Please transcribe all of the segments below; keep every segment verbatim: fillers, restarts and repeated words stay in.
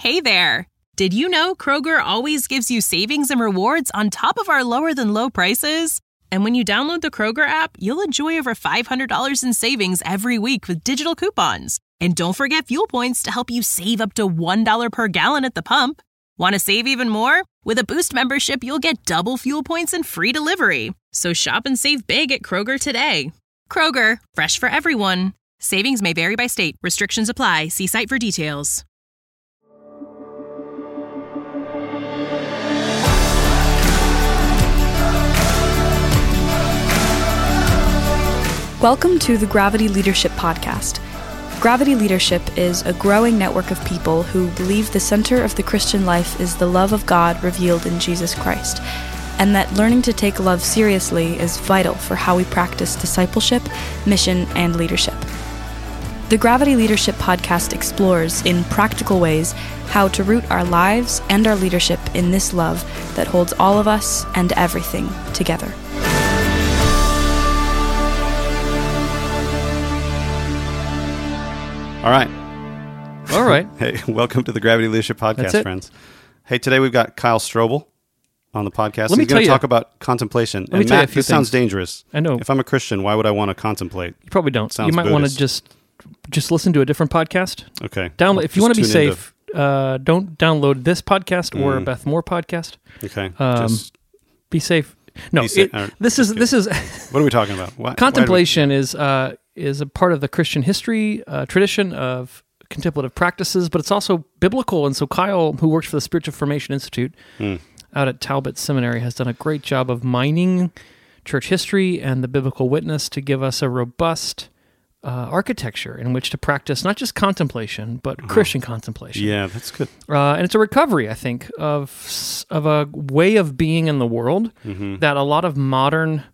Hey there! Did you know Kroger always gives you savings and rewards on top of our lower-than-low prices? And when you download the Kroger app, you'll enjoy over five hundred dollars in savings every week with digital coupons. And don't forget fuel points to help you save up to one dollar per gallon at the pump. Want to save even more? With a Boost membership, you'll get double fuel points and free delivery. So shop and save big at Kroger today. Kroger, fresh for everyone. Savings may vary by state. Restrictions apply. See site for details. Welcome to the Gravity Leadership Podcast. Gravity Leadership is a growing network of people who believe the center of the Christian life is the love of God revealed in Jesus Christ, and that learning to take love seriously is vital for how we practice discipleship, mission, and leadership. The Gravity Leadership Podcast explores, in practical ways, how to root our lives and our leadership in this love that holds all of us and everything together. All right. All right. Hey, welcome to the Gravity Leadership Podcast, friends. Hey, today we've got Kyle Strobel on the podcast. Let me He's going to you, talk about contemplation. Let me and tell Matt, you a few this sounds things. dangerous. I know. If I'm a Christian, why would I want to contemplate? You probably don't. Sounds you might want to Buddhist. just just listen to a different podcast. Okay. Download I'll if you just want to be tune into- safe. Uh, don't download this podcast or Mm. a Beth Moore podcast. Okay. Um, just, Be safe. No, Be sa- it- all right, this just is this is what are we talking about? Why, contemplation is uh, is a part of the Christian history uh, tradition of contemplative practices, but it's also biblical. And so Kyle, who works for the Spiritual Formation Institute Mm. out at Talbot Seminary, has done a great job of mining church history and the biblical witness to give us a robust uh, architecture in which to practice not just contemplation, but Uh-huh. Christian contemplation. Yeah, that's good. Uh, and it's a recovery, I think, of s- of a way of being in the world Mm-hmm. that a lot of modern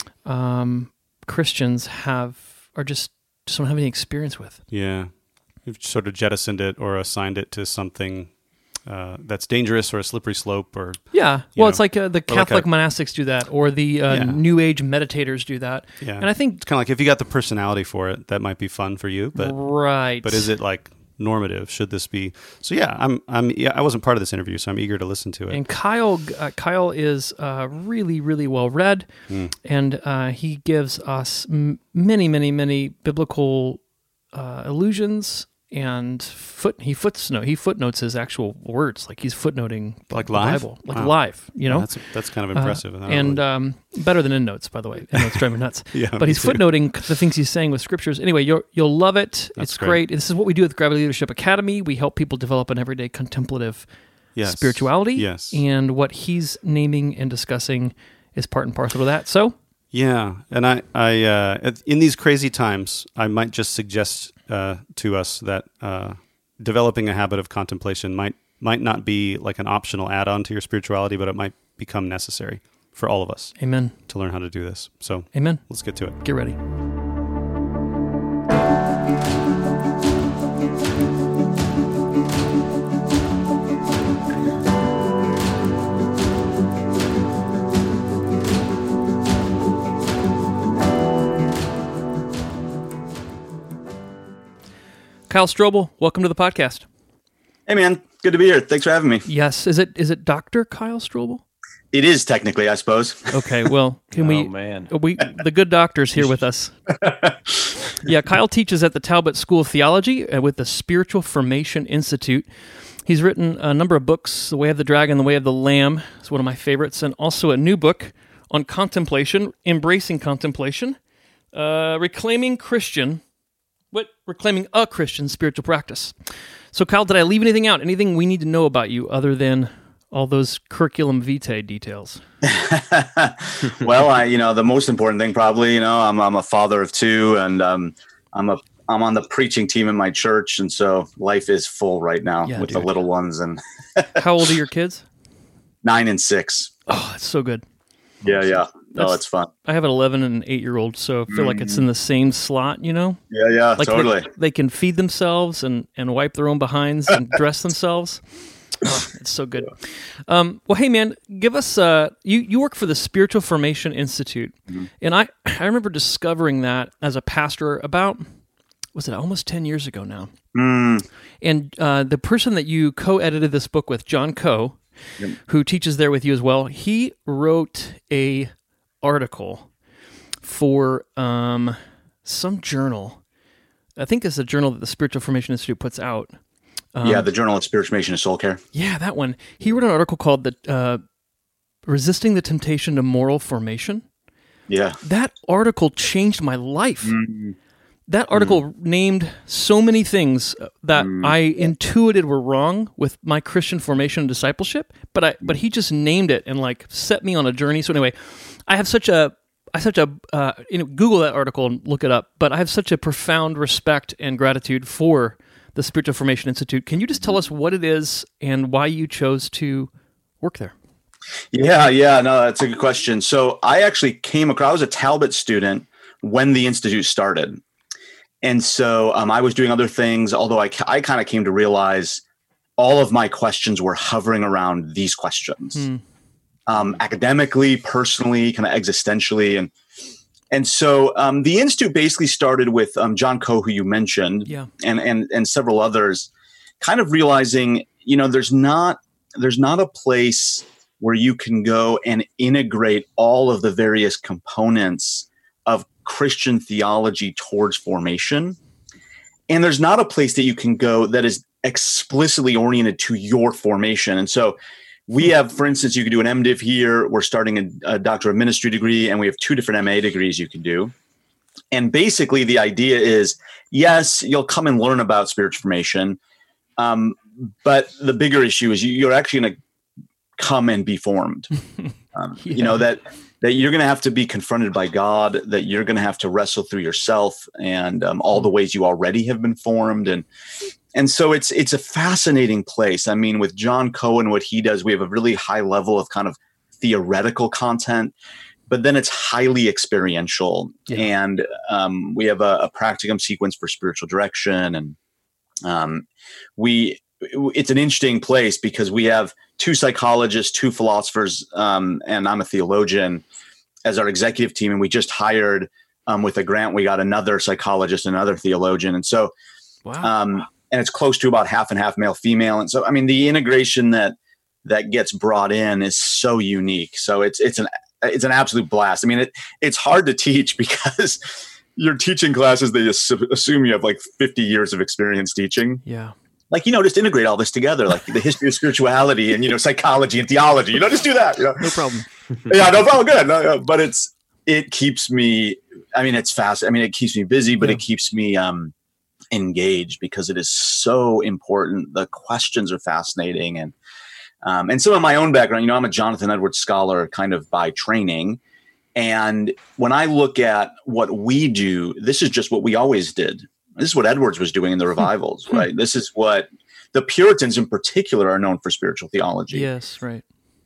um, Christians have are just just don't have any experience with. Yeah. You've sort of jettisoned it or assigned it to something uh, that's dangerous or a slippery slope or... Yeah, You well, know, it's like uh, the or like Catholic a- monastics do that, or the uh, Yeah. New Age meditators do that. Yeah. And I think It's kind of like if you got the personality for it, that might be fun for you, but... right, But is it like normative? Should this be? So yeah, I'm. I'm. Yeah, I wasn't part of this interview, so I'm eager to listen to it. And Kyle, uh, Kyle is uh, really, really well read, Mm. and uh, he gives us m- many, many, many biblical uh, allusions and foot. He footnote. He footnotes his actual words, like he's footnoting the, Like the live? Bible, like Wow. live. You know, that's that's kind of impressive. I Uh, don't and really- um, better than endnotes, by the way. Endnotes drive me nuts. Yeah, but me he's too. footnoting the things he's saying with scriptures. Anyway, you'll you'll love it. That's it's great. great. This is what we do at the Gravity Leadership Academy. We help people develop an everyday contemplative yes. spirituality. Yes. And what he's naming and discussing is part and parcel of that. So, Yeah, and I, I, uh, at- in these crazy times, I might just suggest uh, to us that uh, developing a habit of contemplation might might not be like an optional add-on to your spirituality, but it might become necessary for all of us amen. to learn how to do this. So Amen. let's get to it. Get ready. Kyle Strobel, welcome to the podcast. Hey, man. Good to be here. Thanks for having me. Yes, is it is it Doctor Kyle Strobel? It is technically, I suppose. Okay, well, can we? Oh, man. We the good doctor's here with us. Yeah, Kyle teaches at the Talbot School of Theology uh, with the Spiritual Formation Institute. He's written a number of books. The Way of the Dragon, The Way of the Lamb is one of my favorites, and also a new book on contemplation, embracing contemplation, uh, reclaiming Christian, what reclaiming a Christian spiritual practice. So, Kyle, did I leave anything out? Anything we need to know about you other than all those curriculum vitae details? Well, I, you know, the most important thing probably, you know, I'm I'm a father of two, and um, I'm a I'm on the preaching team in my church, and so life is full right now Yeah, with dude. the little ones, and How old are your kids? nine and six. Oh, that's so good. Yeah, yeah. No, That's- it's fun. I have an eleven and an eight year old, so I feel like it's in the same slot, you know? Yeah, yeah, Like they- totally. They, can feed themselves and, and wipe their own behinds and dress themselves. Oh, it's so good. Um, well, hey, man, give us, uh, you, you work for the Spiritual Formation Institute. Mm-hmm. And I, I remember discovering that as a pastor about, was it almost ten years ago now? Mm. And uh, the person that you co-edited this book with, John Coe, yep. who teaches there with you as well, he wrote a article for um, some journal. I think it's a journal that the Spiritual Formation Institute puts out. Um, yeah, the Journal of Spiritual Formation and Soul Care. Yeah, that one. He wrote an article called the uh, Resisting the Temptation to Moral Formation. Yeah. That article changed my life. Mm. That article mm. named so many things that mm. I intuited were wrong with my Christian formation and discipleship, but I but he just named it and like set me on a journey. So anyway, I have such a I have such a uh, you know Google that article and look it up, but I have such a profound respect and gratitude for the Spiritual Formation Institute. Can you just tell us what it is and why you chose to work there? Yeah, yeah, no, that's a good question. So I actually came across, I was a Talbot student when the Institute started. And so um, I was doing other things, although I, I kind of came to realize all of my questions were hovering around these questions. Hmm. Um, academically, personally, kind of existentially. And and so um, the Institute basically started with um, John Coe, who you mentioned, yeah. and, and and several others, kind of realizing, you know, there's not there's not a place where you can go and integrate all of the various components of Christian theology towards formation. And there's not a place that you can go that is explicitly oriented to your formation. And so we have, for instance, you could do an MDiv here. We're starting a, a Doctor of Ministry degree, and we have two different M A degrees you can do. And basically the idea is, yes, you'll come and learn about spiritual formation. Um, but the bigger issue is you, you're actually going to come and be formed. Um, yeah. You know, that that you're going to have to be confronted by God, that you're going to have to wrestle through yourself and um, all the ways you already have been formed. And and so it's it's a fascinating place. I mean, with John Coe and what he does, we have a really high level of kind of theoretical content, but then it's highly experiential. Yeah. And um, we have a, a practicum sequence for spiritual direction. And um, we it's an interesting place because we have two psychologists, two philosophers, um, and I'm a theologian as our executive team. And we just hired um, with a grant, we got another psychologist, another theologian. And so, wow. um, and it's close to about half and half male, female. And so, I mean, the integration that, that gets brought in is so unique. So it's, it's an, it's an absolute blast. I mean, it, it's hard to teach because you're teaching classes that you assume you have like fifty years of experience teaching. Yeah. Like, you know, just integrate all this together, like the history of spirituality and, you know, psychology and theology, you know, just do that. You know? No problem. yeah, no problem. Good. No, no, but it's, it keeps me, I mean, it's fast. I mean, it keeps me busy, but yeah. it keeps me um, engaged because it is so important. The questions are fascinating. And, um, and some of my own background, you know, I'm a Jonathan Edwards scholar kind of by training. And when I look at what we do, this is just what we always did. This is what Edwards was doing in the revivals, right? This is what the Puritans in particular are known for spiritual theology. Yes, right.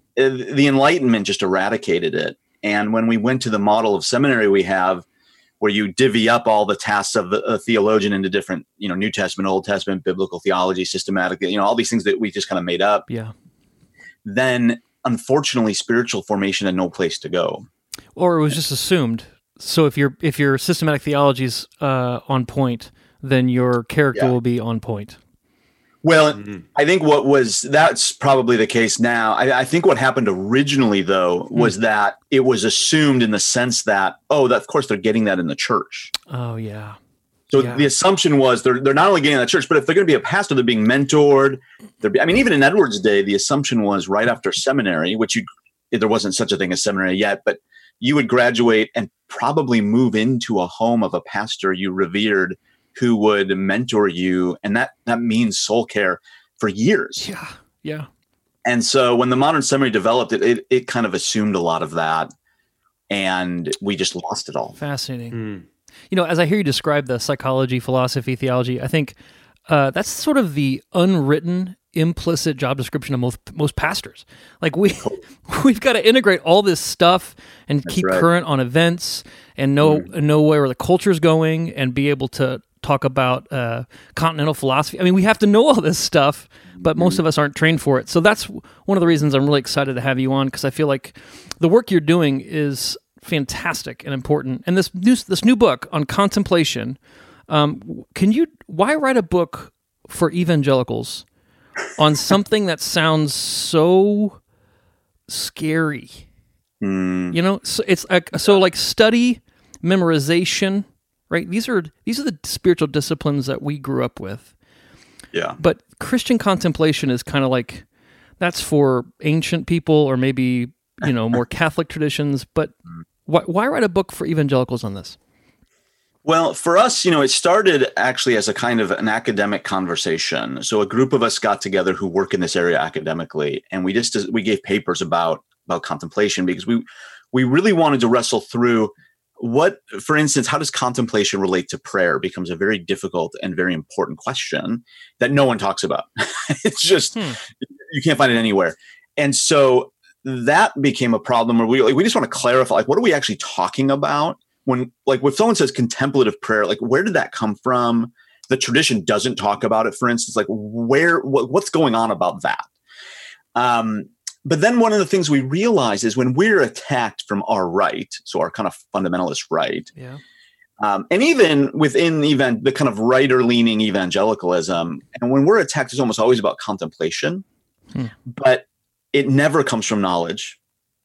The Enlightenment just eradicated it. And when we went to the model of seminary we have, where you divvy up all the tasks of the a theologian into different, you know, New Testament, Old Testament, biblical theology, systematic, you know, all these things that we just kind of made up. Yeah. Then, unfortunately, spiritual formation had no place to go. Or it was just assumed. So if your if your systematic theology is uh, on point, then your character yeah. will be on point. Well, mm-hmm. I think what was that's probably the case now. I, I think what happened originally, though, was mm. that it was assumed in the sense that, oh, that, of course, they're getting that in the church. Oh, yeah. So yeah. the assumption was they're they're not only getting in the church, but if they're going to be a pastor, they're being mentored. They're be, I mean, even in Edwards' day, the assumption was right after seminary, which you there wasn't such a thing as seminary yet, but you would graduate and probably move into a home of a pastor you revered who would mentor you. And that, that means soul care for years. Yeah. Yeah. And so when the modern seminary developed, it, it, it kind of assumed a lot of that and we just lost it all. Fascinating. Mm. You know, as I hear you describe the psychology, philosophy, theology, I think uh, that's sort of the unwritten implicit job description of most most pastors. Like we we've got to integrate all this stuff and That's keep right. current on events and know mm. know where the culture's going and be able to talk about uh, continental philosophy. I mean, we have to know all this stuff, but most mm. of us aren't trained for it. So that's one of the reasons I'm really excited to have you on, because I feel like the work you're doing is fantastic and important. And this new this new book on contemplation. Um, can you? Why write a book for evangelicals on something that sounds so scary? Mm. You know, so it's like, so like study, memorization, right? These are these are the spiritual disciplines that we grew up with. Yeah. But Christian contemplation is kind of like, that's for ancient people or maybe, you know, more Catholic traditions. But why, why write a book for evangelicals on this? Well, for us, you know, it started actually as a kind of an academic conversation. So a group of us got together who work in this area academically, and we just we gave papers about about contemplation because we we really wanted to wrestle through what, for instance, how does contemplation relate to prayer becomes a very difficult and very important question that no one talks about. It's just, hmm. you can't find it anywhere. And so that became a problem where we like, we just want to clarify, like, what are we actually talking about? When, like, when someone says contemplative prayer, like, where did that come from? The tradition doesn't talk about it, for instance, like, where, what, what's going on about that? Um, but then one of the things we realize is when we're attacked from our right, so our kind of fundamentalist right, yeah. um, and even within even the kind of right-leaning evangelicalism, and when we're attacked, it's almost always about contemplation, hmm. but it never comes from knowledge.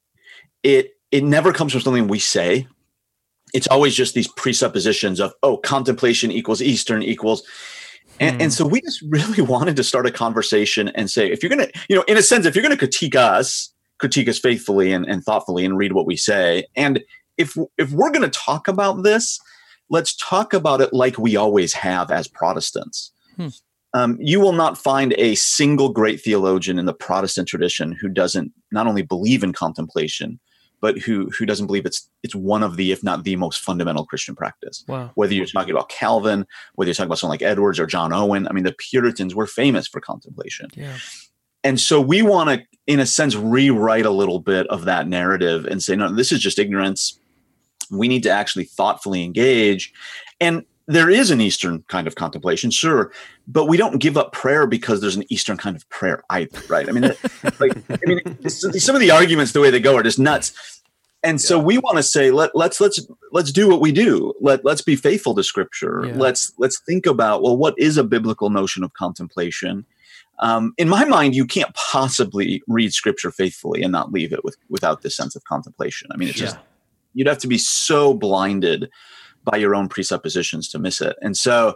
It it never comes from something we say. It's always just these presuppositions of, oh, contemplation equals Eastern equals. And, hmm. and so we just really wanted to start a conversation and say, if you're going to, you know, in a sense, if you're going to critique us, critique us faithfully and, and thoughtfully and read what we say. And if if we're going to talk about this, let's talk about it like we always have as Protestants. Hmm. Um, you will not find a single great theologian in the Protestant tradition who doesn't not only believe in contemplation, but who who doesn't believe it's it's one of the, if not the most fundamental Christian practice. Wow. Whether you're talking about Calvin, whether you're talking about someone like Edwards or John Owen, I mean, the Puritans were famous for contemplation. Yeah. And so we want to, in a sense, rewrite a little bit of that narrative and say, no, this is just ignorance. We need to actually thoughtfully engage. And there is an Eastern kind of contemplation, sure, but we don't give up prayer because there's an Eastern kind of prayer either, right? I mean, like, I mean, some of the arguments, the way they go, are just nuts. And yeah. so we want to say, let, let's let's let's do what we do. Let let's be faithful to Scripture. Yeah. Let's let's think about, well, what is a biblical notion of contemplation? Um, in my mind, you can't possibly read Scripture faithfully and not leave it with without this sense of contemplation. I mean, it's yeah. just you'd have to be so blinded by your own presuppositions to miss it. And so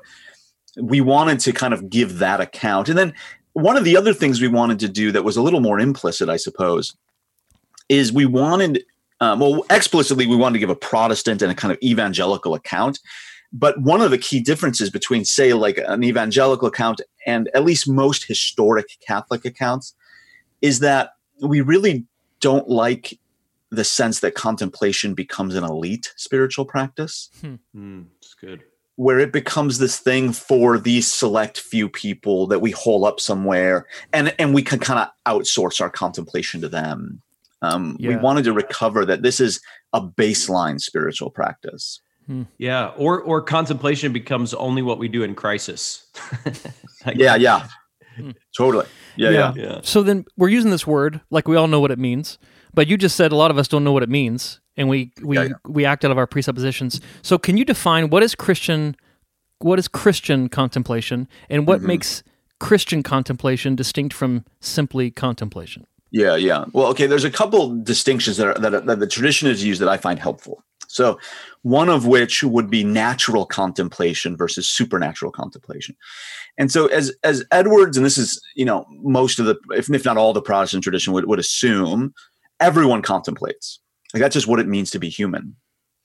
we wanted to kind of give that account. And then one of the other things we wanted to do that was a little more implicit, I suppose, is we wanted, um, well, explicitly, we wanted to give a Protestant and a kind of evangelical account. But one of the key differences between, say, like an evangelical account and at least most historic Catholic accounts is that we really don't like the sense that contemplation becomes an elite spiritual practice. Hmm. Mm, that's good. Where it becomes this thing for these select few people that we hole up somewhere and, and we can kind of outsource our contemplation to them. Um, yeah. We wanted to recover that this is a baseline spiritual practice. Hmm. Yeah. Or, or contemplation becomes only what we do in crisis. like, yeah. Yeah. Hmm. Totally. Yeah, yeah. Yeah. Yeah. So then we're using this word, like we all know what it means. But you just said a lot of us don't know what it means, and we we, yeah, yeah. we act out of our presuppositions. So can you define what is Christian, what is Christian contemplation, and what mm-hmm. makes Christian contemplation distinct from simply contemplation? Yeah, yeah. Well, okay, there's a couple distinctions that, are, that, that the tradition has used that I find helpful. So one of which would be natural contemplation versus supernatural contemplation. And so as as Edwards, and this is, you know, most of the, if, if not all the Protestant tradition would, would assume, everyone contemplates. Like that's just what it means to be human.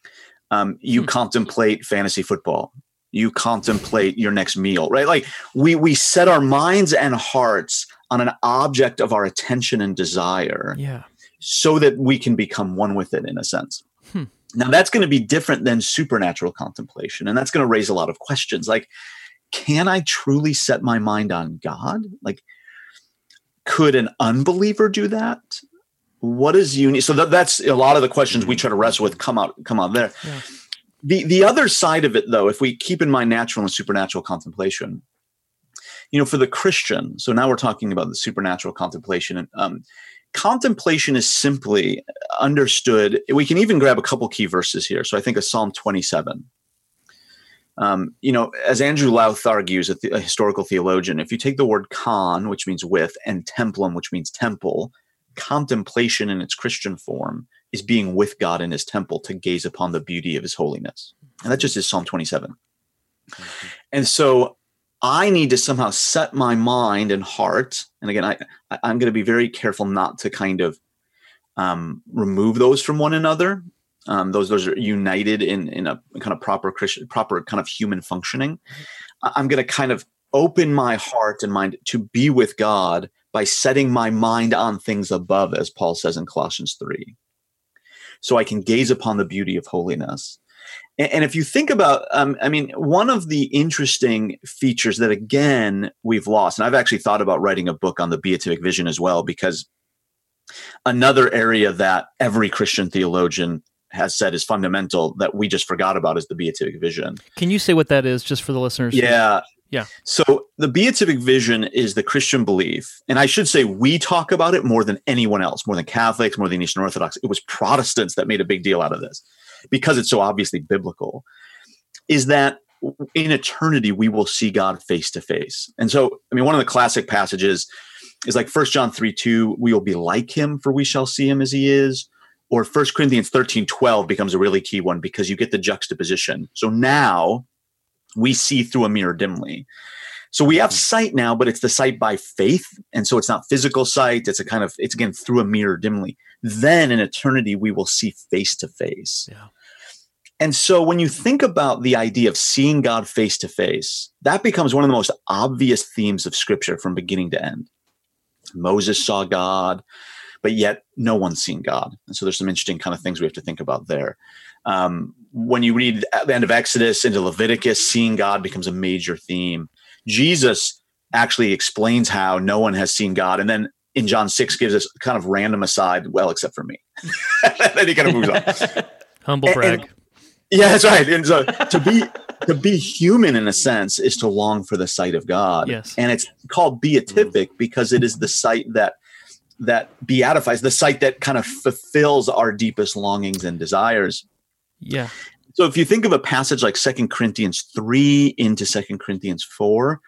Um, you hmm. contemplate fantasy football. You contemplate your next meal, right? Like we we set our minds and hearts on an object of our attention and desire, yeah, so that we can become one with it in a sense. Hmm. Now that's going to be different than supernatural contemplation, and that's going to raise a lot of questions. Like, can I truly set my mind on God? Like, could an unbeliever do that? What is unique? So that, that's a lot of the questions we try to wrestle with come out, come out there. Yeah. The the other side of it, though, if we keep in mind natural and supernatural contemplation, you know, for the Christian, so now we're talking about the supernatural contemplation. And um, contemplation is simply understood. We can even grab a couple key verses here. So I think of Psalm twenty-seven. Um, you know, as Andrew Louth argues, a, th- a historical theologian, if you take the word con, which means with, and templum, which means temple, contemplation in its Christian form is being with God in his temple to gaze upon the beauty of his holiness. And that just is Psalm twenty-seven. Mm-hmm. And so I need to somehow set my mind and heart. And again, I, I, I'm going to be very careful not to kind of um, remove those from one another. Um, those those are united in, in a kind of proper Christian, proper kind of human functioning. I'm going to kind of open my heart and mind to be with God by setting my mind on things above, as Paul says in Colossians three. So I can gaze upon the beauty of holiness. And, and if you think about, um, I mean, one of the interesting features that, again, we've lost, and I've actually thought about writing a book on the beatific vision as well, because another area that every Christian theologian has said is fundamental that we just forgot about is the beatific vision. Can you say what that is just for the listeners? Yeah. Yeah. So the beatific vision is the Christian belief. And I should say we talk about it more than anyone else, more than Catholics, more than Eastern Orthodox. It was Protestants that made a big deal out of this because it's so obviously biblical, is that in eternity, we will see God face to face. And so, I mean, one of the classic passages is like First John three two, we will be like him, for we shall see him as he is. Or First Corinthians thirteen twelve becomes a really key one because you get the juxtaposition. So now we see through a mirror dimly. So we have sight now, but it's the sight by faith. And so it's not physical sight. It's a kind of, it's again, through a mirror dimly. Then in eternity, we will see face to face. Yeah. And so when you think about the idea of seeing God face to face, that becomes one of the most obvious themes of Scripture from beginning to end. Moses saw God, but yet no one's seen God. And so there's some interesting kind of things we have to think about there. Um, when you read at the end of Exodus into Leviticus, seeing God becomes a major theme. Jesus actually explains how no one has seen God. And then in John six gives us kind of random aside, well, except for me. Then he kind of moves on. Humble brag. And, and, yeah, that's right. And so to be to be human in a sense is to long for the sight of God. Yes. And it's called beatific because it is the sight that that beatifies, the sight that kind of fulfills our deepest longings and desires. Yeah. So if you think of a passage like Second Corinthians three into Second Corinthians four,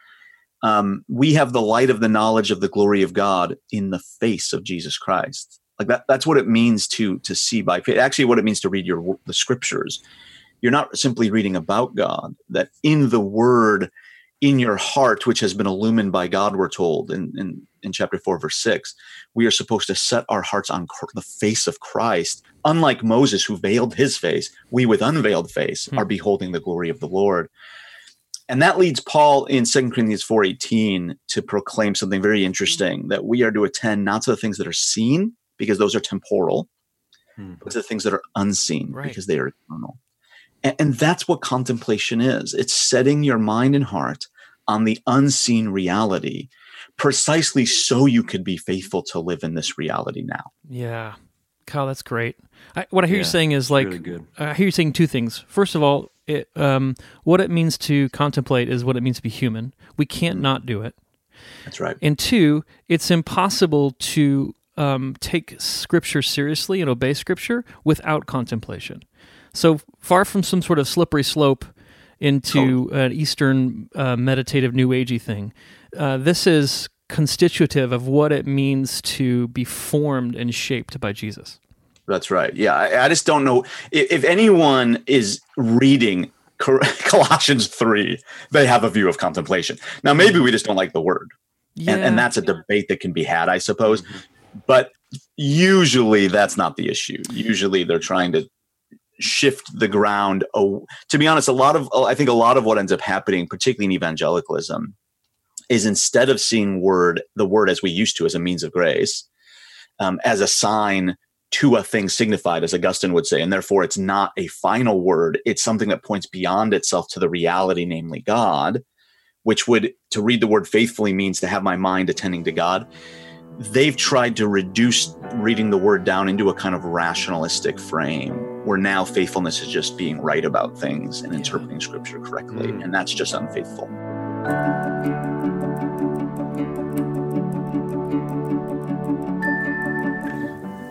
um, we have the light of the knowledge of the glory of God in the face of Jesus Christ. Like that, that's what it means to, to see by faith. Actually, what it means to read your the scriptures. You're not simply reading about God, that in the word, in your heart, which has been illumined by God, we're told in, in, in chapter four, verse six, we are supposed to set our hearts on the face of Christ. Unlike Moses, who veiled his face, we with unveiled face hmm. are beholding the glory of the Lord. And that leads Paul in Second Corinthians four eighteen to proclaim something very interesting, that we are to attend not to the things that are seen, because those are temporal, hmm. but to the things that are unseen, right. because they are eternal. And, and that's what contemplation is. It's setting your mind and heart on the unseen reality, precisely so you could be faithful to live in this reality now. Yeah. Kyle, that's great. I, what I hear yeah, you saying is like, really good. I hear you saying two things. First of all, it, um, what it means to contemplate is what it means to be human. We can't mm-hmm. not do it. That's right. And two, it's impossible to um, take Scripture seriously and obey Scripture without contemplation. So far from some sort of slippery slope into oh. an Eastern uh, meditative New Agey thing, uh, this is constitutive of what it means to be formed and shaped by Jesus. That's right. Yeah, I, I just don't know if, if anyone is reading Colossians three, they have a view of contemplation. Now, maybe we just don't like the word, yeah. and, and that's a debate that can be had, I suppose. Mm-hmm. But usually, that's not the issue. Usually, they're trying to shift the ground. Oh, to be honest, a lot of I think a lot of what ends up happening, particularly in evangelicalism, is instead of seeing word the word as we used to as a means of grace, um, as a sign to a thing signified, as Augustine would say, and therefore it's not a final word. It's something that points beyond itself to the reality, namely God, which would, to read the word faithfully means to have my mind attending to God. They've tried to reduce reading the word down into a kind of rationalistic frame where now faithfulness is just being right about things and interpreting Scripture correctly. Mm. And that's just unfaithful.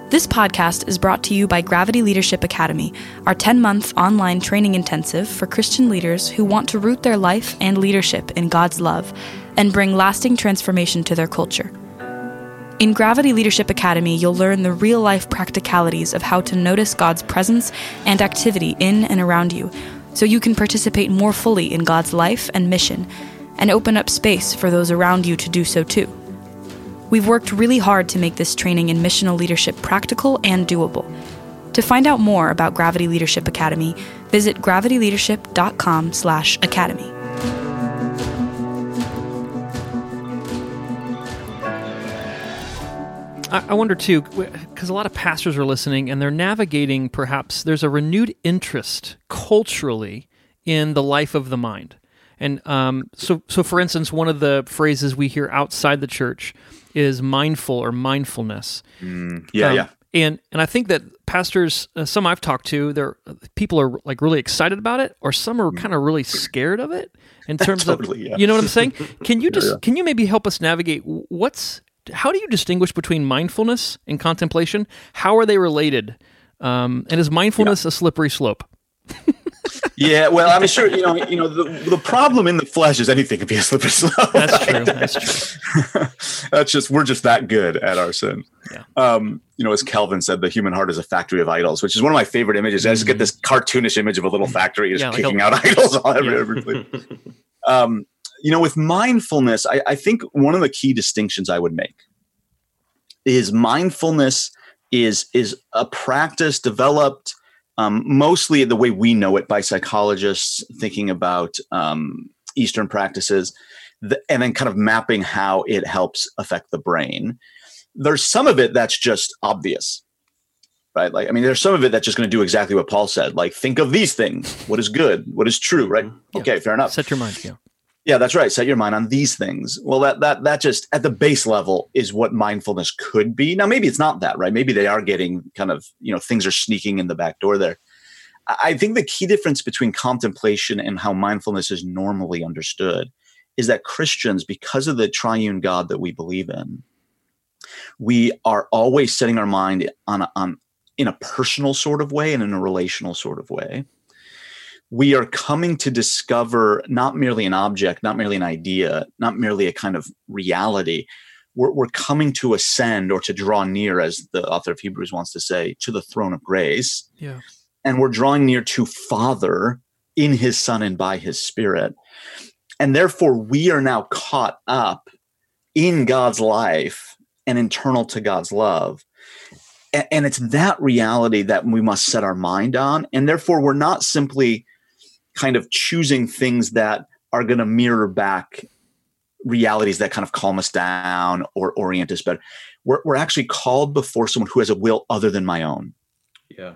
This podcast is brought to you by Gravity Leadership Academy, our ten-month online training intensive for Christian leaders who want to root their life and leadership in God's love and bring lasting transformation to their culture. In Gravity Leadership Academy, you'll learn the real-life practicalities of how to notice God's presence and activity in and around you, so you can participate more fully in God's life and mission, and open up space for those around you to do so too. We've worked really hard to make this training in missional leadership practical and doable. To find out more about Gravity Leadership Academy, visit gravityleadership.com slash academy. I wonder too, because a lot of pastors are listening and they're navigating, perhaps there's a renewed interest culturally in the life of the mind. And um, so, so for instance, one of the phrases we hear outside the church is mindful or mindfulness. Mm, yeah, um, yeah. And and I think that pastors, uh, some I've talked to, they're people are like really excited about it, or some are kind of really scared of it in terms totally, of, yeah. you know what I'm saying? Can you just yeah, yeah. can you maybe help us navigate what's how do you distinguish between mindfulness and contemplation? How are they related? Um, and is mindfulness yeah. a slippery slope? Yeah, well, I'm sure you know. You know, the, the problem in the flesh is anything can be a slippery slope. That's true. That's true. That's just we're just that good at our sin. Yeah. Um, you know, as Calvin said, the human heart is a factory of idols, which is one of my favorite images. I just get this cartoonish image of a little factory just yeah, kicking like a, out idols all every, yeah. everything. Um, you know, with mindfulness, I, I think one of the key distinctions I would make is mindfulness is is a practice developed. Um, mostly the way we know it by psychologists thinking about um, Eastern practices, the, and then kind of mapping how it helps affect the brain. There's some of it that's just obvious, right? Like, I mean, there's some of it that's just going to do exactly what Paul said. Like, think of these things. What is good? What is true? Right? Yeah. Okay, fair enough. Set your mind. Yeah. Yeah, that's right. Set your mind on these things. Well, that that that just at the base level is what mindfulness could be. Now, maybe it's not that, right? Maybe they are getting kind of, you know, things are sneaking in the back door there. I think the key difference between contemplation and how mindfulness is normally understood is that Christians, because of the triune God that we believe in, we are always setting our mind on, a, on in a personal sort of way and in a relational sort of way. We are coming to discover not merely an object, not merely an idea, not merely a kind of reality. We're, we're coming to ascend or to draw near, as the author of Hebrews wants to say, to the throne of grace. Yeah. And we're drawing near to Father in his Son and by his Spirit. And therefore, we are now caught up in God's life and internal to God's love. And, and it's that reality that we must set our mind on. And therefore, we're not simply kind of choosing things that are going to mirror back realities that kind of calm us down or orient us better. We're, we're actually called before someone who has a will other than my own. Yeah.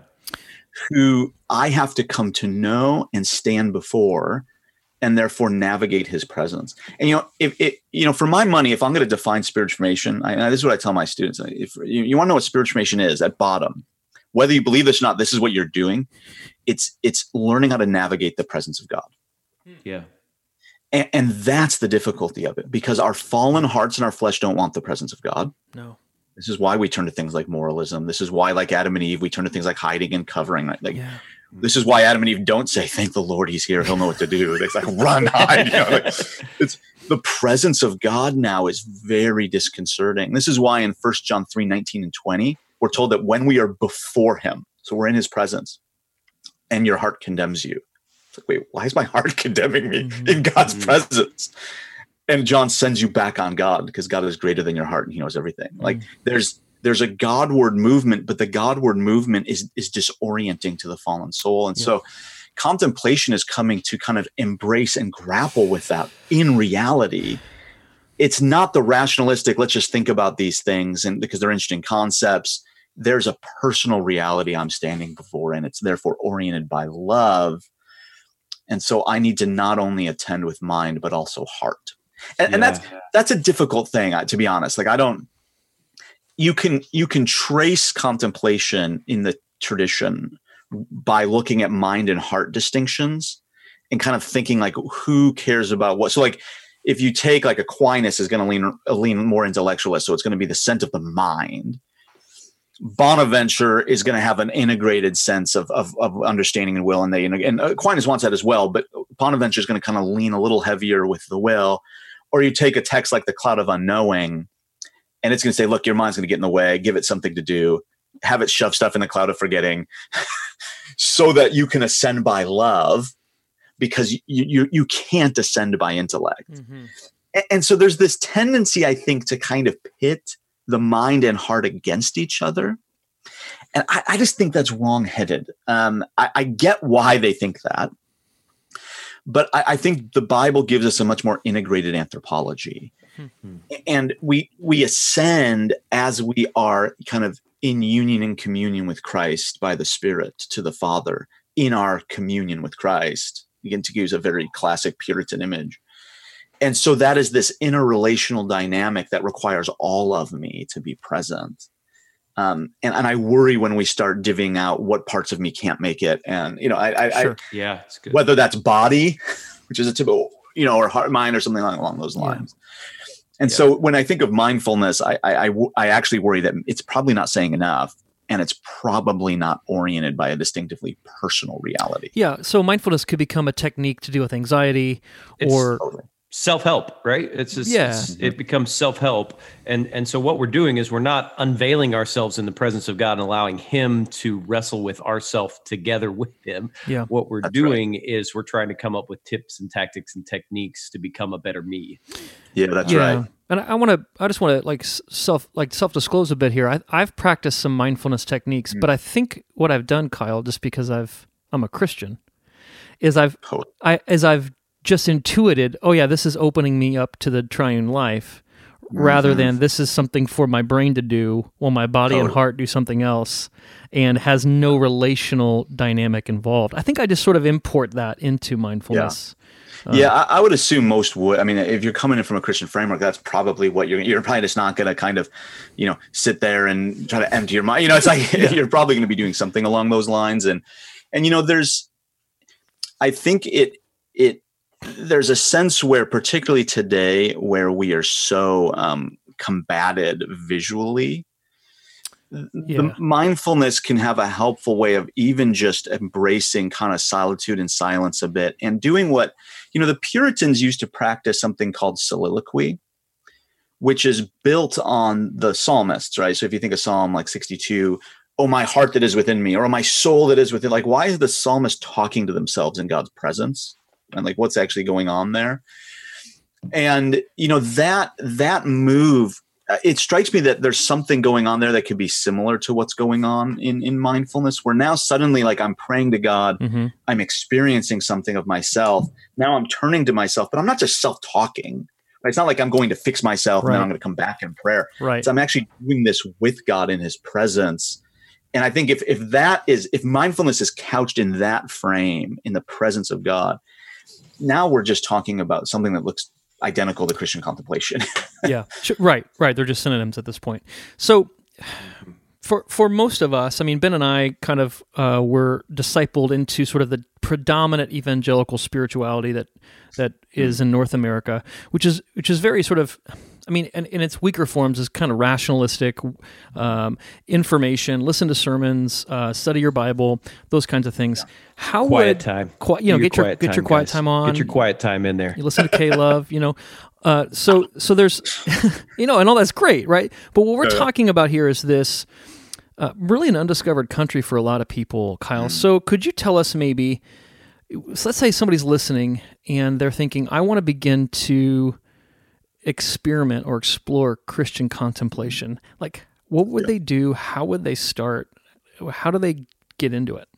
Who I have to come to know and stand before, and therefore navigate his presence. And, you know, if it, you know, for my money, if I'm going to define spiritual formation, I, and this is what I tell my students, if you, you want to know what spiritual formation is at bottom, whether you believe this or not, this is what you're doing. It's, it's learning how to navigate the presence of God. Yeah. And, and that's the difficulty of it, because our fallen hearts and our flesh don't want the presence of God. No. This is why we turn to things like moralism. This is why, like Adam and Eve, we turn to things like hiding and covering. Like, yeah. This is why Adam and Eve don't say, "Thank the Lord, He's here. He'll know what to do." It's like, run, hide. You know, like, it's the presence of God now is very disconcerting. This is why in First John three nineteen and twenty, we're told that when we are before Him, so we're in His presence, and your heart condemns you. It's like, wait, why is my heart condemning me mm-hmm. in God's mm-hmm. presence? And John sends you back on God, because God is greater than your heart and He knows everything. Mm-hmm. Like there's there's a Godward movement, but the Godward movement is is disorienting to the fallen soul. And yeah. so contemplation is coming to kind of embrace and grapple with that in reality. It's not the rationalistic, let's just think about these things, and because they're interesting concepts. There's a personal reality I'm standing before, and it's therefore oriented by love. And so I need to not only attend with mind, but also heart. And, yeah. and that's that's a difficult thing, to be honest. Like I don't, you can you can trace contemplation in the tradition by looking at mind and heart distinctions and kind of thinking like, who cares about what? So like, if you take like Aquinas is going to lean lean more intellectualist, so it's going to be the scent of the mind. Bonaventure is going to have an integrated sense of, of, of understanding and will, and they and Aquinas wants that as well. But Bonaventure is going to kind of lean a little heavier with the will. Or you take a text like the Cloud of Unknowing, and it's going to say, "Look, your mind's going to get in the way. Give it something to do. Have it shove stuff in the cloud of forgetting, so that you can ascend by love, because you you you can't ascend by intellect." Mm-hmm. And, and so there's this tendency, I think, to kind of pit the mind and heart against each other. And I, I just think that's wrongheaded. Um, I, I get why they think that. But I, I think the Bible gives us a much more integrated anthropology. Mm-hmm. And we we ascend as we are kind of in union and communion with Christ by the Spirit to the Father in our communion with Christ. Again, to use a very classic Puritan image. And so that is this interrelational dynamic that requires all of me to be present. Um, and, and I worry when we start divvying out what parts of me can't make it. And, you know, I, I, sure. I yeah, it's good. Whether that's body, which is a typical, you know, or heart, mind, or something along, along those lines. Yeah. And yeah. so when I think of mindfulness, I, I, I, I actually worry that it's probably not saying enough. And it's probably not oriented by a distinctively personal reality. Yeah. So mindfulness could become a technique to deal with anxiety it's or totally. self-help, right? It's just, yeah. it's, it becomes self-help. And, and so what we're doing is we're not unveiling ourselves in the presence of God and allowing him to wrestle with ourself together with him. Yeah. What we're That's doing right. is we're trying to come up with tips and tactics and techniques to become a better me. Yeah, that's yeah. right. And I want to, I just want to like self, like self-disclose a bit here. I, I've practiced some mindfulness techniques, mm. but I think what I've done, Kyle, just because I've, I'm a Christian, is I've, totally. I, as I've just intuited, oh yeah, this is opening me up to the triune life, mm-hmm. rather than this is something for my brain to do while my body totally. and heart do something else, and has no relational dynamic involved. I think I just sort of import that into mindfulness. Yeah. Uh, yeah, I, I would assume most would. I mean, if you're coming in from a Christian framework, that's probably what you're. You're probably just not going to kind of, you know, sit there and try to empty your mind. You know, it's like yeah. you're probably going to be doing something along those lines. And and you know, there's, I think it it there's a sense where, particularly today, where we are so um, combated visually. Yeah. The mindfulness can have a helpful way of even just embracing kind of solitude and silence a bit, and doing what, you know, the Puritans used to practice something called soliloquy, which is built on the psalmists, right? So if you think of Psalm like sixty-two, oh, my heart that is within me, or my soul that is within, like, why is the psalmist talking to themselves in God's presence? And like, what's actually going on there? And, you know, that, that move, it strikes me that there's something going on there that could be similar to what's going on in, in mindfulness, where now suddenly, like, I'm praying to God, mm-hmm. I'm experiencing something of myself. Now I'm turning to myself, but I'm not just self-talking. Right? It's not like I'm going to fix myself right. and then I'm going to come back in prayer. Right. So I'm actually doing this with God in his presence. And I think if if that is, if mindfulness is couched in that frame, in the presence of God, now we're just talking about something that looks identical to Christian contemplation. yeah, right, right. They're just synonyms at this point. So for for most of us, I mean, Ben and I kind of uh, were discipled into sort of the predominant evangelical spirituality that that is in North America, which is which is very sort of, I mean, and in its weaker forms is kind of rationalistic, um, information, listen to sermons, uh, study your Bible, those kinds of things. How quiet would, time, qui- you know, get your get your quiet time on, get your quiet time in there. You listen to K-Love, you know. Uh, so so there's, you know, and all that's great, right? But what we're talking about here is this uh, really an undiscovered country for a lot of people, Kyle. Mm. So could you tell us maybe, so let's say somebody's listening and they're thinking, I want to begin to experiment or explore Christian contemplation. Like, what would yeah. they do? How would they start? How do they get into it?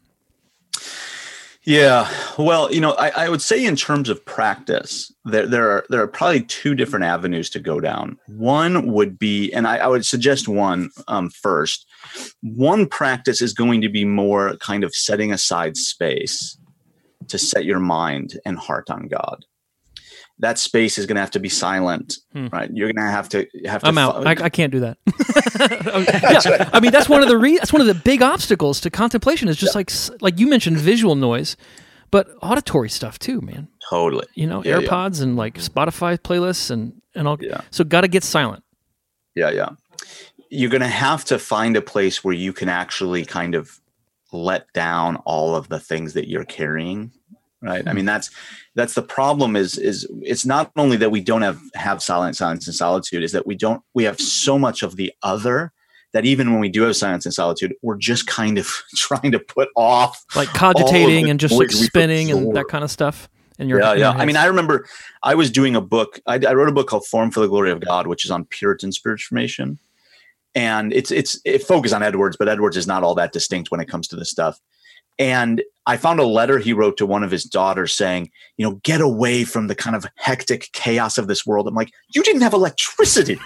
Yeah, well, you know, I, I would say in terms of practice, there there are there are probably two different avenues to go down. One would be, and I, I would suggest one um, first. One practice is going to be more kind of setting aside space to set your mind and heart on God. That space is going to have to be silent, hmm. right? You're going to have to have to. I'm out. Fo- I, I can't do that. yeah, I mean that's one of the re- that's one of the big obstacles to contemplation. Is just yeah. like like you mentioned visual noise, but auditory stuff too, man. Totally. You know, yeah, AirPods yeah. and like Spotify playlists and and all. Yeah. So got to get silent. Yeah, yeah. you're going to have to find a place where you can actually kind of let down all of the things that you're carrying. Right. Mm-hmm. I mean, that's, that's the problem is, is it's not only that we don't have, have silence, silence and solitude, is that we don't, we have so much of the other that even when we do have silence and solitude, we're just kind of trying to put off, like cogitating and just like spinning and that kind of stuff. And yeah, yeah. I mean, I remember I was doing a book. I, I wrote a book called Forum for the Glory of God, which is on Puritan spiritual formation. And it's it's it focuses on Edwards, but Edwards is not all that distinct when it comes to this stuff. And I found a letter he wrote to one of his daughters saying, you know, get away from the kind of hectic chaos of this world. I'm like, you didn't have electricity.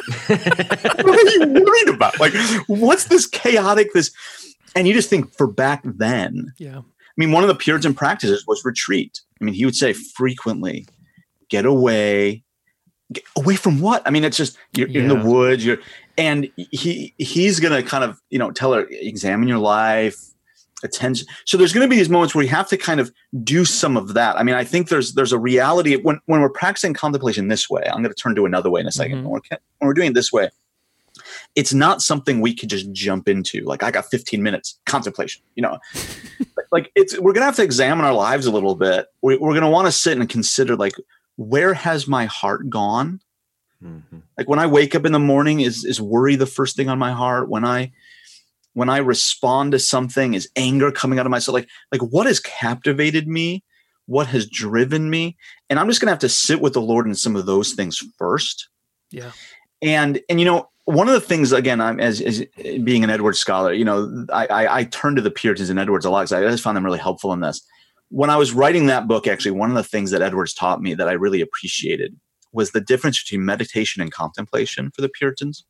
What are you worried about? Like, what's this chaotic, this? And you just think for back then. Yeah. I mean, one of the Puritan practices was retreat. I mean, he would say frequently, get away. Get away from what? I mean, it's just, you're, yeah. you're in the woods. You're, and he he's going to kind of, you know, tell her, examine your life. Attention. So there's going to be these moments where we have to kind of do some of that. I mean, I think there's there's a reality when when we're practicing contemplation this way. I'm going to turn to another way in a second. Mm-hmm. When, we're, when we're doing it this way, it's not something we could just jump into. Like, I got fifteen minutes contemplation. You know, like it's we're going to have to examine our lives a little bit. We, we're going to want to sit and consider, like, where has my heart gone? Mm-hmm. Like when I wake up in the morning, is is worry the first thing on my heart? When I When I respond to something, is anger coming out of myself? Like, like what has captivated me? What has driven me? And I'm just going to have to sit with the Lord in some of those things first. Yeah. And, and, you know, one of the things, again, I'm as, as being an Edwards scholar, you know, I, I, I turn to the Puritans and Edwards a lot because I just found them really helpful in this. When I was writing that book, actually, one of the things that Edwards taught me that I really appreciated was the difference between meditation and contemplation for the Puritans.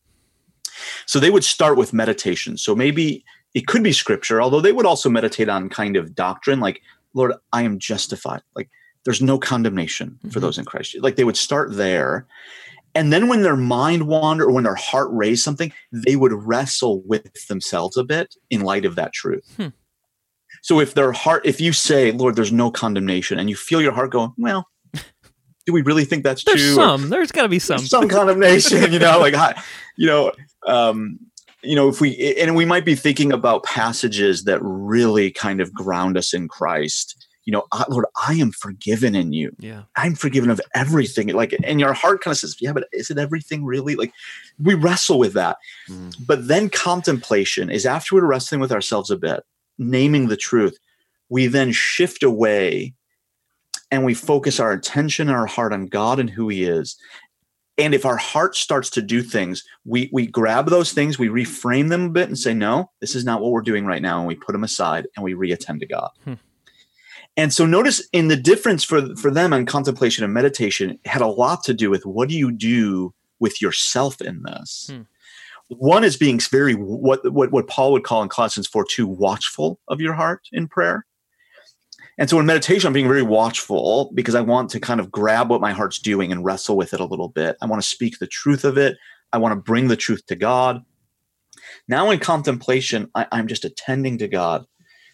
So they would start with meditation. So maybe it could be scripture, although they would also meditate on kind of doctrine, like, Lord, I am justified. Like, there's no condemnation for mm-hmm. those in Christ. Like, they would start there. And then when their mind wandered or when their heart raised something, they would wrestle with themselves a bit in light of that truth. Hmm. So if their heart, if you say, Lord, there's no condemnation, and you feel your heart going, well, do we really think that's there's true? Some, or, there's got to be some, some condemnation, you know, like, you know, um, you know, if we, and we might be thinking about passages that really kind of ground us in Christ, you know, Lord, I am forgiven in you. Yeah. I'm forgiven of everything. Like, and your heart kind of says, yeah, but is it everything really? Like, we wrestle with that. Mm. But then contemplation is after we're wrestling with ourselves a bit, naming the truth, we then shift away and we focus our attention and our heart on God and who he is. And if our heart starts to do things, we we grab those things, we reframe them a bit and say, no, this is not what we're doing right now. And we put them aside and we reattend to God. Hmm. And so notice in the difference for, for them on contemplation and meditation had a lot to do with what do you do with yourself in this? Hmm. One is being very, what, what, what Paul would call in Colossians four two, watchful of your heart in prayer. And so in meditation, I'm being very watchful because I want to kind of grab what my heart's doing and wrestle with it a little bit. I want to speak the truth of it. I want to bring the truth to God. Now in contemplation, I, I'm just attending to God.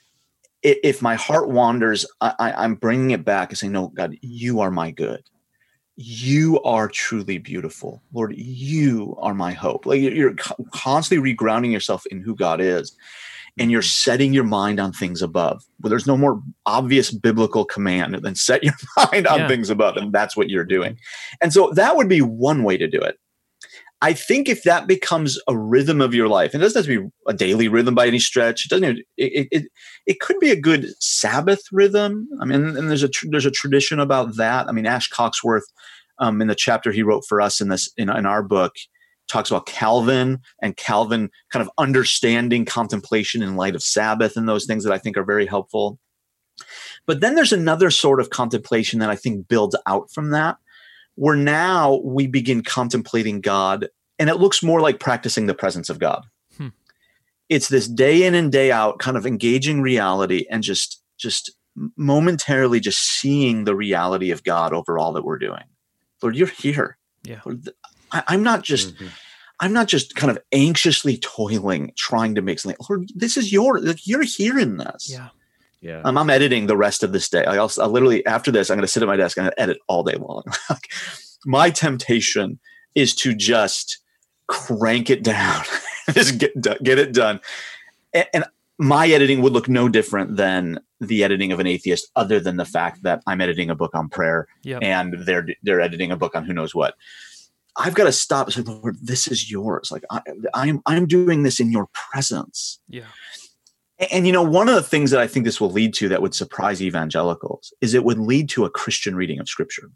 If my heart wanders, I, I'm bringing it back and saying, no, God, you are my good. You are truly beautiful. Lord, you are my hope. Like, you're constantly regrounding yourself in who God is. And you're setting your mind on things above. Well, there's no more obvious biblical command than set your mind on yeah. things above. And that's what you're doing. And so that would be one way to do it. I think if that becomes a rhythm of your life, and it doesn't have to be a daily rhythm by any stretch. It doesn't. Have, it, it it could be a good Sabbath rhythm. I mean, and there's a there's a tradition about that. I mean, Ash Coxworth, um, in the chapter he wrote for us in this in, in our book, talks about Calvin and Calvin kind of understanding contemplation in light of Sabbath and those things that I think are very helpful. But then there's another sort of contemplation that I think builds out from that, where now we begin contemplating God, and it looks more like practicing the presence of God. Hmm. It's this day in and day out kind of engaging reality and just, just momentarily just seeing the reality of God over all that we're doing. Lord, you're here. Yeah. Lord, I, I'm not just, mm-hmm. I'm not just kind of anxiously toiling, trying to make something. Lord, this is your, like, you're here in this. Yeah. Yeah. Um, I'm editing the rest of this day. I also, I literally, after this, I'm going to sit at my desk and edit all day long. My temptation is to just crank it down, just get get it done. And, and my editing would look no different than the editing of an atheist, other than the fact that I'm editing a book on prayer yep. and they're they're editing a book on who knows what. I've got to stop and say, Lord, this is yours. Like I, I'm I'm doing this in your presence. Yeah. And, and you know, one of the things that I think this will lead to that would surprise evangelicals is it would lead to a Christian reading of Scripture.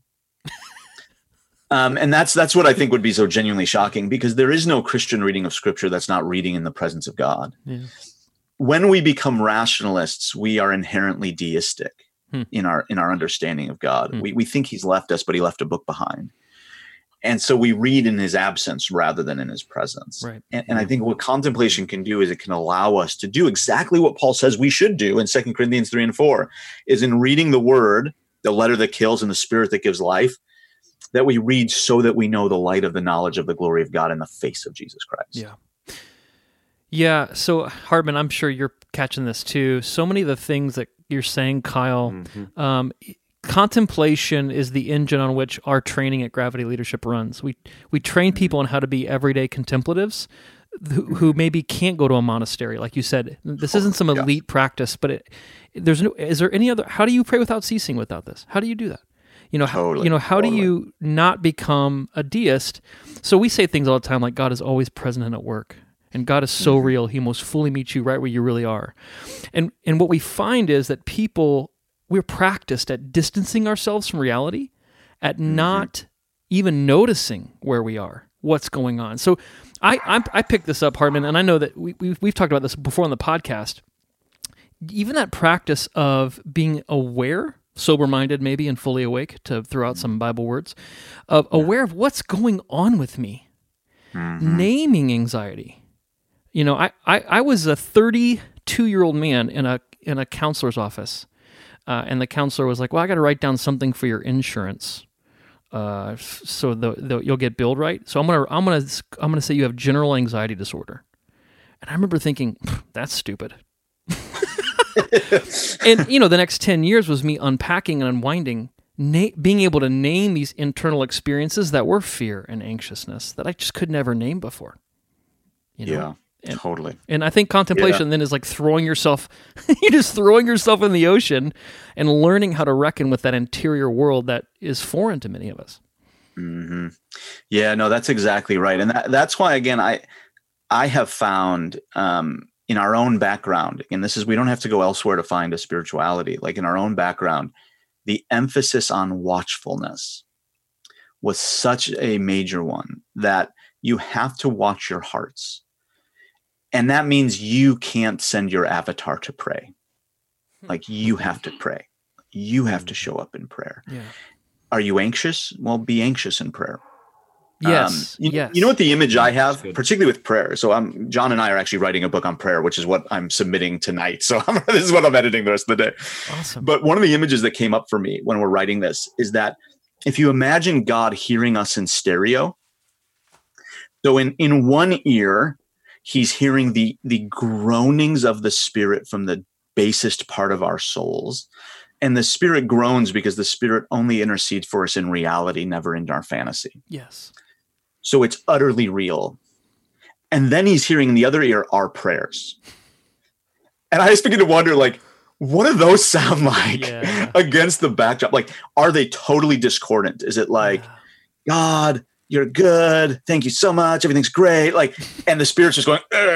Um, and that's that's what I think would be so genuinely shocking, because there is no Christian reading of Scripture that's not reading in the presence of God. Yeah. When we become rationalists, we are inherently deistic hmm. in our in our understanding of God. Hmm. We we think He's left us, but He left a book behind, and so we read in His absence rather than in His presence. Right. And, and I think what contemplation can do is it can allow us to do exactly what Paul says we should do in Second Corinthians three and four, is in reading the Word, the letter that kills and the Spirit that gives life, that we read so that we know the light of the knowledge of the glory of God in the face of Jesus Christ. Yeah. Yeah. So Hardman, I'm sure you're catching this too. So many of the things that you're saying, Kyle, mm-hmm. um, contemplation is the engine on which our training at Gravity Leadership runs. We we train people on how to be everyday contemplatives who, who maybe can't go to a monastery. Like you said, this isn't some elite yeah. practice, but it, there's no, is there any other, how do you pray without ceasing without this? How do you do that? You know, totally, how, you know, how totally. do you not become a deist? So we say things all the time like God is always present and at work, and God is so mm-hmm. real, He most fully meets you right where you really are. And and what we find is that people, we're practiced at distancing ourselves from reality, at mm-hmm. not even noticing where we are, what's going on. So I I, I picked this up, Hardman, and I know that we, we've, we've talked about this before on the podcast. Even that practice of being aware, sober-minded maybe, and fully awake, to throw out some Bible words, of aware of what's going on with me, mm-hmm. naming anxiety. You know, I, I, I was a thirty-two-year-old man in a in a counselor's office, uh, and the counselor was like, well, I got to write down something for your insurance, uh, so the, the, you'll get billed right. So I'm gonna I'm gonna I'm gonna say you have general anxiety disorder, and I remember thinking, that's stupid. And, you know, the next ten years was me unpacking and unwinding, na- being able to name these internal experiences that were fear and anxiousness that I just could never name before. You know? Yeah, and, totally. And I think contemplation yeah. then is like throwing yourself, you're just throwing yourself in the ocean and learning how to reckon with that interior world that is foreign to many of us. Mm-hmm. Yeah, no, that's exactly right. And that, that's why, again, I, I have found, um, in our own background, and this is, we don't have to go elsewhere to find a spirituality, like in our own background, the emphasis on watchfulness was such a major one that you have to watch your hearts. And that means you can't send your avatar to pray. Like, you have to pray. You have to show up in prayer. Yeah. Are you anxious? Well, be anxious in prayer. Yes, um, you, yes. You know what the image I have, particularly with prayer. So I'm John and I are actually writing a book on prayer, which is what I'm submitting tonight. So I'm, this is what I'm editing the rest of the day. Awesome. But one of the images that came up for me when we're writing this is that if you imagine God hearing us in stereo, so in, in one ear, He's hearing the, the groanings of the Spirit from the basest part of our souls. And the Spirit groans because the Spirit only intercedes for us in reality, never in our fantasy. Yes. So it's utterly real. And then He's hearing in the other ear our prayers. And I just begin to wonder, like, what do those sound like yeah. against the backdrop? Like, are they totally discordant? Is it like, yeah. God, you're good. Thank you so much. Everything's great. Like, and the Spirit's just going,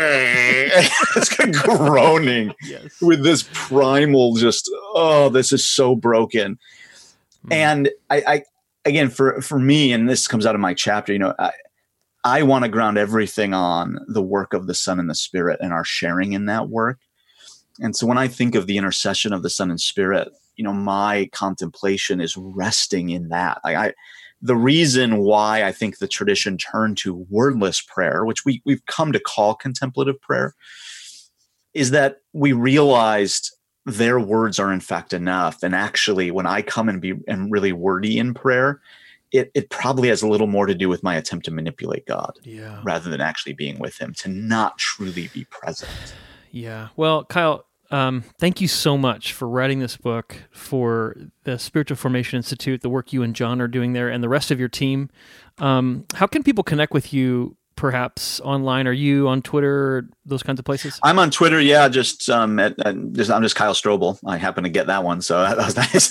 it's kind of groaning yes. with this primal, just, oh, this is so broken. Mm. And I, I, again, for, for me, and this comes out of my chapter, you know, I, I want to ground everything on the work of the Son and the Spirit and our sharing in that work. And so when I think of the intercession of the Son and Spirit, you know, my contemplation is resting in that. Like I, the reason why I think the tradition turned to wordless prayer, which we, we've come to call contemplative prayer, is that we realized their words are in fact enough. And actually, when I come and be and really wordy in prayer, it, it probably has a little more to do with my attempt to manipulate God yeah. rather than actually being with Him, to not truly be present. Yeah. Well, Kyle, um, thank you so much for writing this book, for the Spiritual Formation Institute, the work you and John are doing there, and the rest of your team. Um, how can people connect with you perhaps online? Are you on Twitter, those kinds of places? I'm on Twitter. Yeah, just um, at, at, just I'm just Kyle Strobel. I happen to get that one, so that was nice.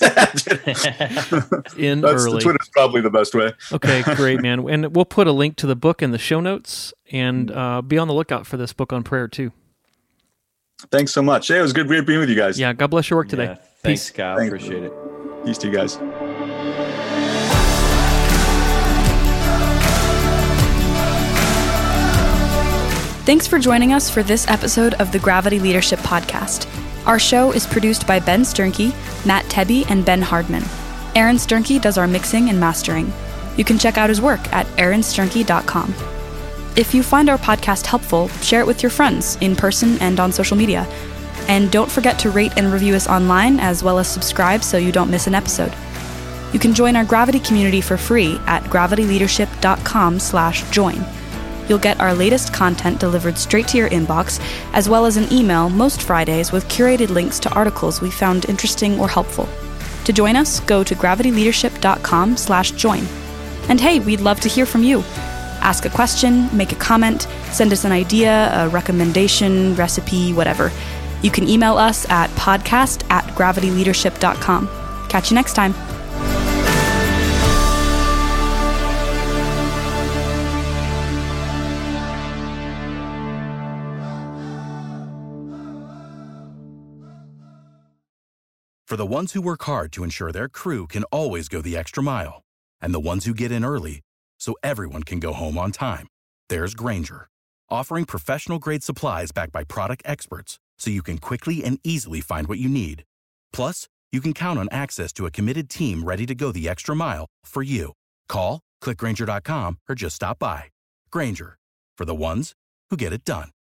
In That's, early. Twitter's probably the best way. Okay, great, man. And we'll put a link to the book in the show notes, and uh, be on the lookout for this book on prayer too. Thanks so much. Hey, it was good being with you guys. Yeah, God bless your work today. Yeah, thanks, Peace. Kyle. Thanks. Appreciate it. Peace to you guys. Thanks for joining us for this episode of the Gravity Leadership Podcast. Our show is produced by Ben Sternke, Matt Tebbe, and Ben Hardman. Aaron Sternke does our mixing and mastering. You can check out his work at aaron sternke dot com. If you find our podcast helpful, share it with your friends in person and on social media. And don't forget to rate and review us online, as well as subscribe so you don't miss an episode. You can join our Gravity community for free at gravity leadership dot com slash join. You'll get our latest content delivered straight to your inbox, as well as an email most Fridays with curated links to articles we found interesting or helpful. To join us, go to gravity leadership dot com slash join. And hey, we'd love to hear from you. Ask a question, make a comment, send us an idea, a recommendation, recipe, whatever. You can email us at podcast at gravity leadership dot com. Catch you next time. For the ones who work hard to ensure their crew can always go the extra mile, and the ones who get in early so everyone can go home on time, there's Grainger, offering professional-grade supplies backed by product experts so you can quickly and easily find what you need. Plus, you can count on access to a committed team ready to go the extra mile for you. Call, click Grainger dot com, or just stop by. Grainger, for the ones who get it done.